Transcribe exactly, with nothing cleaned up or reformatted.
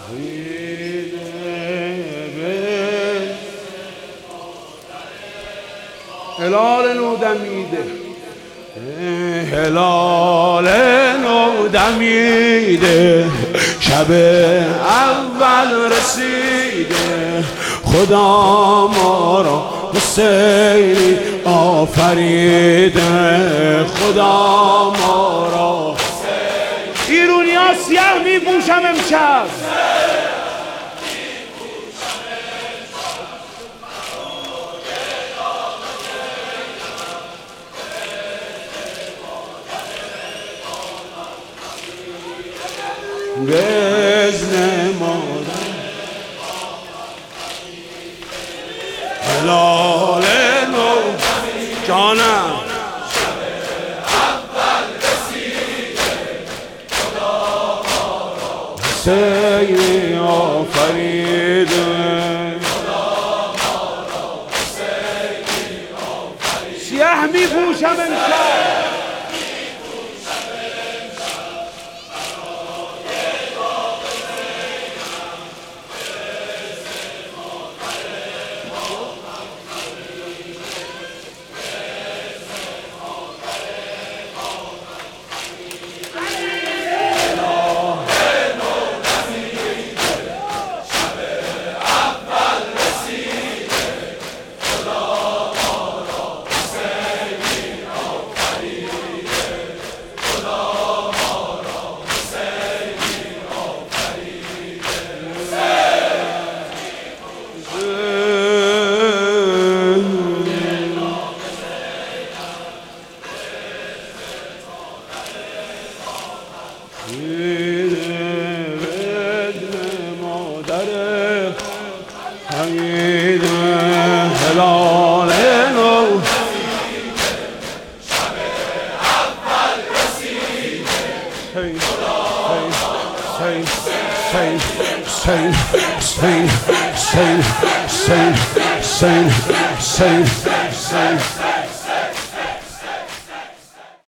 هلال نو دمیده، هلال نو دمیده، شب اول رسیده، خدا ما را حسینی آفریده، خدا ما را ایرونی ها سیاه می پوشم امشب، بزن مادر هلال نو جانم شب اول رسیده خدا ما را حسینی آفریده، خدا ما را حسینی آفریده، سیاه می پوشم امشب هلال نو شب اول رسیده Say, say, say, say, say, say, say, say, say, say, say.